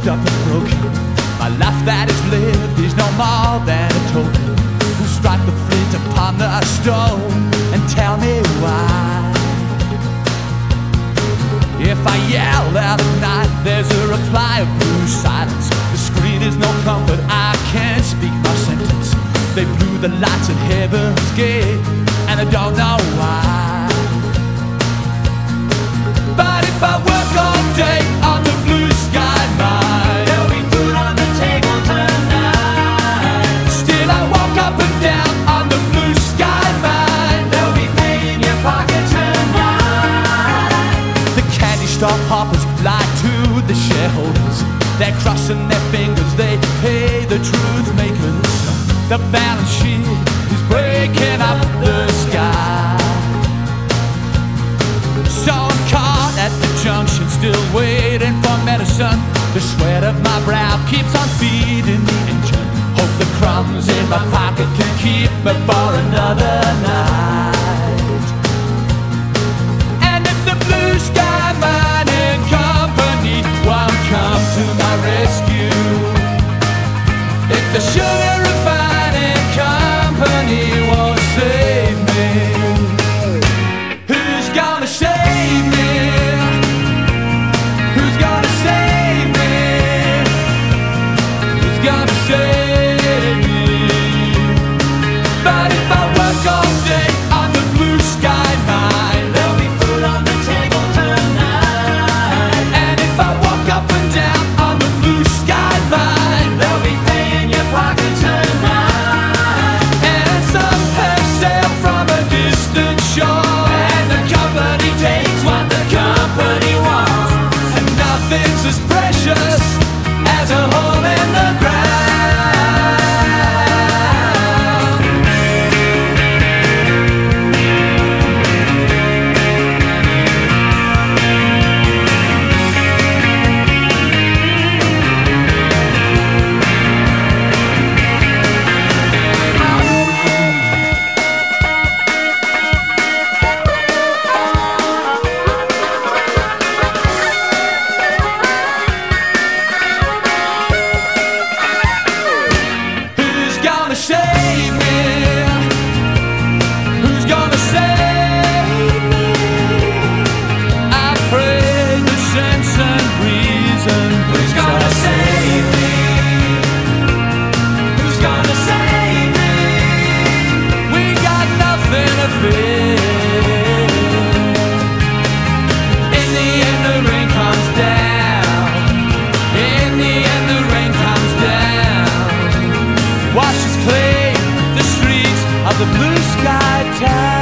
up and broken. My life that is lived is no more than a token. Who strike the flint upon the stone and tell me why? If I yell out at night, there's a reply of blue silence. The screen is no comfort, I can't speak my sentence. They blew the lights at heaven's gate, and I don't know why. But if I work all day on the blue sky mine, there'll be food on the table tonight. Still I walk up and down on the blue sky mine. There'll be pay in your pocket tonight. The candy store hoppers lie to the shareholders. They're crossing their fingers, they pay the truth makers. The balance sheet is breaking up the sky. So I'm caught at the junction, still waiting for medicine. The sweat of my brow keeps on feeding the engine. Hope the crumbs in my pocket can keep me for another night. And if the blue sky mining company won't come to my rescue, if the sugar refining company won't save me, who's gonna save me? Who's gonna save me? Who's gonna save me? But if I work all day on the blue sky mine, There'll be food on the table tonight. and if I walk up and down on the blue sky mine, There'll be pay in your pocket tonight. and some have sailed from a distant shore, And the company takes what the company wants. and nothing's as precious as a hole in the ground. Who's gonna save me? Who's gonna save me? I pray that sense and reason. Who's gonna save me? Who's gonna save me? We got nothing to fear. In the end, the rain comes down. In the end, the rain comes down. Washes clean the streets of the blue sky town.